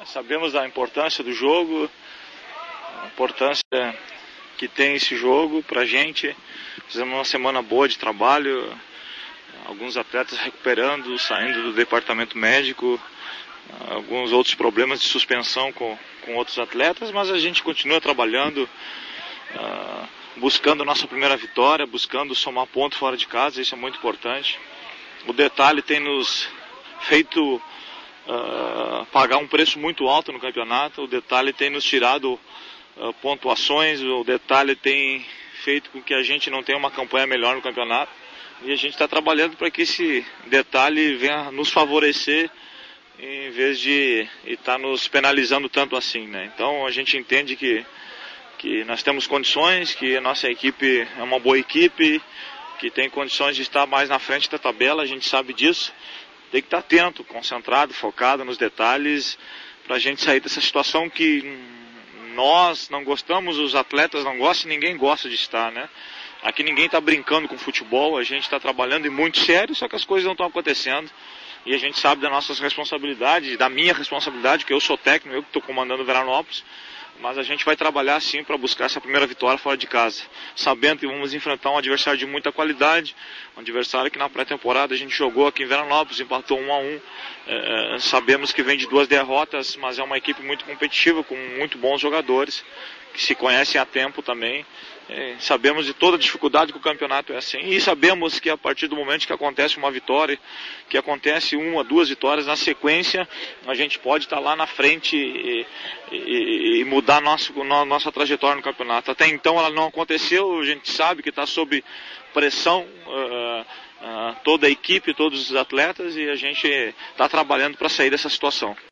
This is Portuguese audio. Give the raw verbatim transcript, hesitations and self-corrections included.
Sabemos da importância do jogo, a importância que tem esse jogo pra gente. Fizemos uma semana boa de trabalho, alguns atletas recuperando, saindo do departamento médico, alguns outros problemas de suspensão com, com outros atletas, mas a gente continua trabalhando, uh, buscando a nossa primeira vitória, buscando somar ponto fora de casa, isso é muito importante. O detalhe tem nos feito uh, pagar um preço muito alto no campeonato, o detalhe tem nos tirado uh, pontuações, o detalhe tem feito com que a gente não tenha uma campanha melhor no campeonato, e a gente está trabalhando para que esse detalhe venha nos favorecer em vez de estar tá nos penalizando tanto assim, né? Então a gente entende que, que nós temos condições, que a nossa equipe é uma boa equipe, que tem condições de estar mais na frente da tabela, a gente sabe disso. Tem que estar atento, concentrado, focado nos detalhes, para a gente sair dessa situação que nós não gostamos, os atletas não gostam, ninguém gosta de estar, né? Aqui ninguém está brincando com futebol, a gente está trabalhando e muito sério, só que as coisas não estão acontecendo. E a gente sabe das nossas responsabilidades, da minha responsabilidade, que eu sou técnico, eu que estou comandando o Veranópolis, mas a gente vai trabalhar sim para buscar essa primeira vitória fora de casa, sabendo que vamos enfrentar um adversário de muita qualidade, um adversário que na pré-temporada a gente jogou aqui em Veranópolis, empatou um a um, é, sabemos que vem de duas derrotas, mas é uma equipe muito competitiva, com muito bons jogadores, que se conhecem há tempo também. É, sabemos de toda a dificuldade que o campeonato é assim, e sabemos que a partir do momento que acontece uma vitória, que acontece uma, duas vitórias na sequência, a gente pode estar lá na frente e, e, e mudar nosso, no, nossa trajetória no campeonato. Até então ela não aconteceu, a gente sabe que está sob pressão uh, uh, toda a equipe, todos os atletas, e a gente está trabalhando para sair dessa situação.